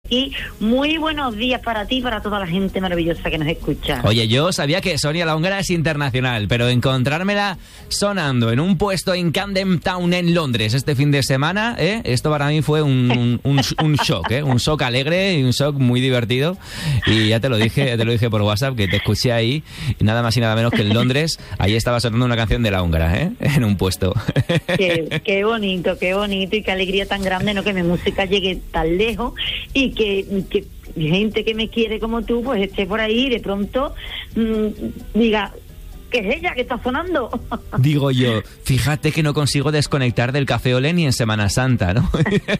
aquí. Muy buenos días para ti y para toda la gente maravillosa que nos escucha. Oye, yo sabía que Sonia la Húngara es internacional, pero encontrármela sonando en un puesto en Camden Town en Londres este fin de semana, esto para mí fue un shock, un shock alegre y un shock muy divertido. Y ya te lo dije por WhatsApp, que te escuché ahí, y nada más y nada menos que en Londres, ahí estaba sonando una canción de la Húngara, en un puesto. Qué bonito, y qué alegría tan grande, ¿no? Que mi música llegue tan lejos y que gente que me quiere como tú, pues esté por ahí y de pronto diga, ¿qué es ella que está sonando? Digo yo, fíjate que no consigo desconectar del Café Olé ni en Semana Santa, ¿no?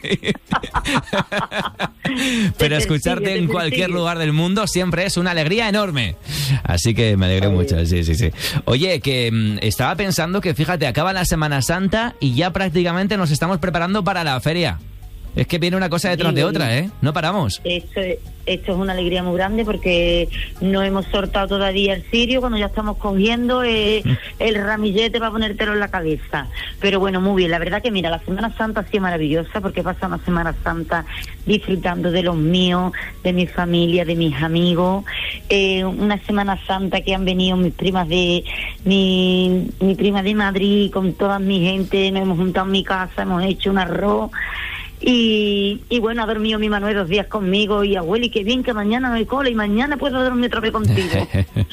Pero escucharte en cualquier lugar del mundo siempre es una alegría enorme. Así que me alegré mucho, sí. Oye, que estaba pensando que, fíjate, acaba la Semana Santa y ya prácticamente nos estamos preparando para la feria. Es que viene una cosa detrás de otra, No paramos. Esto es una alegría muy grande porque no hemos sortado todavía el cirio cuando ya estamos cogiendo el ramillete para ponértelo en la cabeza. Pero bueno, muy bien. La verdad que mira, la Semana Santa ha sido maravillosa porque pasa una Semana Santa disfrutando de los míos, de mi familia, de mis amigos. Una Semana Santa que han venido mis primas de mi prima de Madrid con toda mi gente. Nos hemos juntado en mi casa, hemos hecho un arroz. Y bueno, ha dormido mi Manuel 2 días conmigo y abueli, qué bien que mañana no hay cola y mañana puedo dormir otra vez contigo.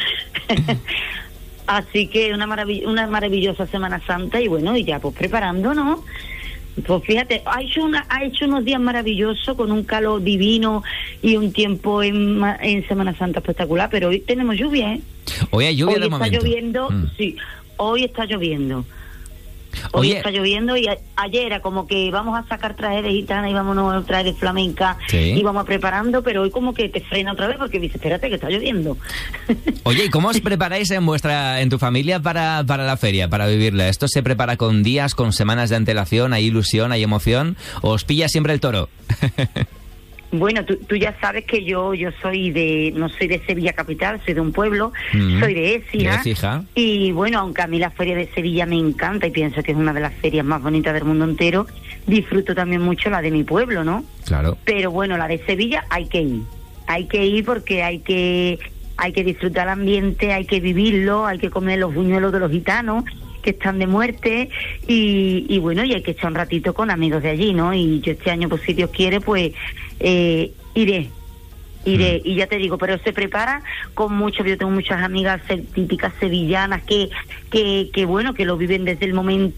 Así que una maravillosa Semana Santa y bueno, y ya pues preparándonos. Pues fíjate, ha hecho unos días maravillosos con un calor divino y un tiempo en Semana Santa espectacular, pero hoy tenemos lluvia, Hoy hay lluvia de momento. Hoy está lloviendo, sí, hoy está lloviendo. Hoy está lloviendo y ayer era como que vamos a sacar trajes de gitana y vámonos a trajes de flamenca y vamos preparando, pero hoy como que te frena otra vez porque dice, espérate que está lloviendo. Oye, ¿y cómo os preparáis en tu familia para la feria, para vivirla? ¿Esto se prepara con días, con semanas de antelación, hay ilusión, hay emoción? ¿O os pilla siempre el toro? Bueno, tú ya sabes que yo no soy de Sevilla capital, soy de un pueblo, soy de Écija. Y bueno, aunque a mí la feria de Sevilla me encanta y pienso que es una de las ferias más bonitas del mundo entero, disfruto también mucho la de mi pueblo, ¿no? Claro. Pero bueno, la de Sevilla hay que ir porque hay que disfrutar el ambiente, hay que vivirlo, hay que comer los buñuelos de los gitanos que están de muerte y bueno, y hay que echar un ratito con amigos de allí, ¿no? Y yo este año, pues si Dios quiere, pues iré y ya te digo, pero se prepara con mucho. Yo tengo muchas amigas típicas sevillanas que bueno, que lo viven desde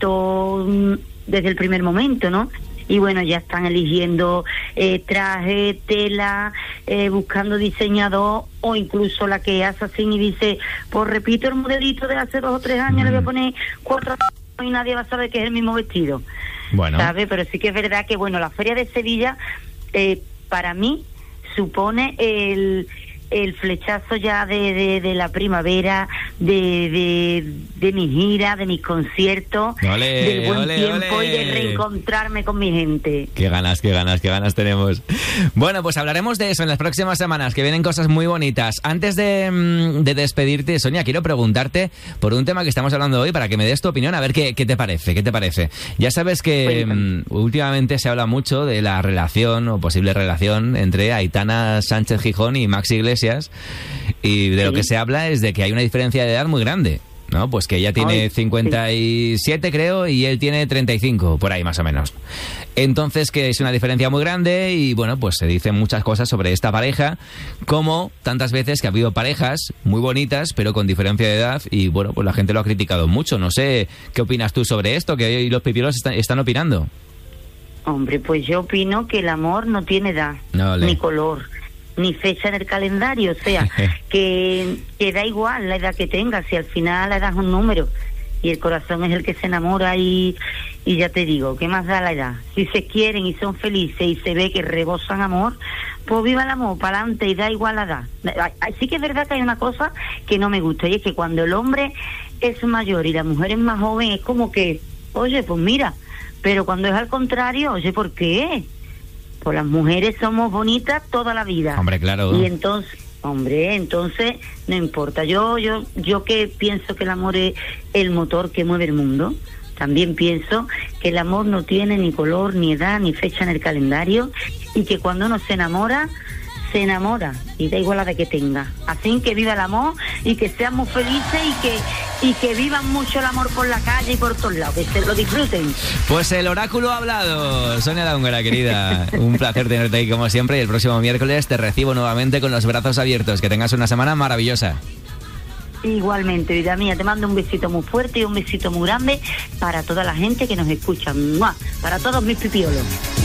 el primer momento, ¿no? Y bueno, ya están eligiendo traje, tela, buscando diseñador, o incluso la que hace así y dice, pues repito el modelito de hace 2 o 3 años, le voy a poner 4 y nadie va a saber que es el mismo vestido. Bueno. ¿Sabes? Pero sí que es verdad que, bueno, la Feria de Sevilla, para mí, supone el flechazo ya de la primavera, de mi gira, de mis conciertos, del buen tiempo y de reencontrarme con mi gente. Qué ganas tenemos. Bueno, pues hablaremos de eso en las próximas semanas, que vienen cosas muy bonitas. Antes de despedirte, Sonia, quiero preguntarte por un tema que estamos hablando hoy, para que me des tu opinión, a ver qué te parece. Ya sabes que últimamente se habla mucho de la relación o posible relación entre Aitana Sánchez Gijón y Max Iglesias, y de lo que se habla es de que hay una diferencia de edad muy grande, ¿no? Pues que ella tiene 57, creo, y él tiene 35, por ahí más o menos. Entonces, que es una diferencia muy grande y, bueno, pues se dicen muchas cosas sobre esta pareja, como tantas veces que ha habido parejas muy bonitas, pero con diferencia de edad, y, bueno, pues la gente lo ha criticado mucho. No sé, ¿qué opinas tú sobre esto? Que hoy los pipiros están opinando. Hombre, pues yo opino que el amor no tiene edad, ni color, ni fecha en el calendario, o sea, que da igual la edad que tengas, si al final la edad es un número y el corazón es el que se enamora y ya te digo, ¿qué más da la edad? Si se quieren y son felices y se ve que rebosan amor, pues viva el amor, para adelante, y da igual la edad. Sí que es verdad que hay una cosa que no me gusta, y es que cuando el hombre es mayor y la mujer es más joven, es como que, oye, pues mira, pero cuando es al contrario, oye, ¿por qué? Pues las mujeres somos bonitas toda la vida. Hombre, claro. Y entonces no importa. Yo que pienso que el amor es el motor que mueve el mundo, también pienso que el amor no tiene ni color, ni edad, ni fecha en el calendario, y que cuando uno se enamora y da igual la de que tenga. Así que viva el amor y que seamos felices y que vivan mucho el amor por la calle y por todos lados, que se lo disfruten. Pues el oráculo ha hablado. Sonia Laungara, querida, un placer tenerte ahí como siempre, y el próximo miércoles te recibo nuevamente con los brazos abiertos. Que tengas una semana maravillosa. Igualmente, vida mía, te mando un besito muy fuerte y un besito muy grande para toda la gente que nos escucha. ¡Mua! Para todos mis pipiolos.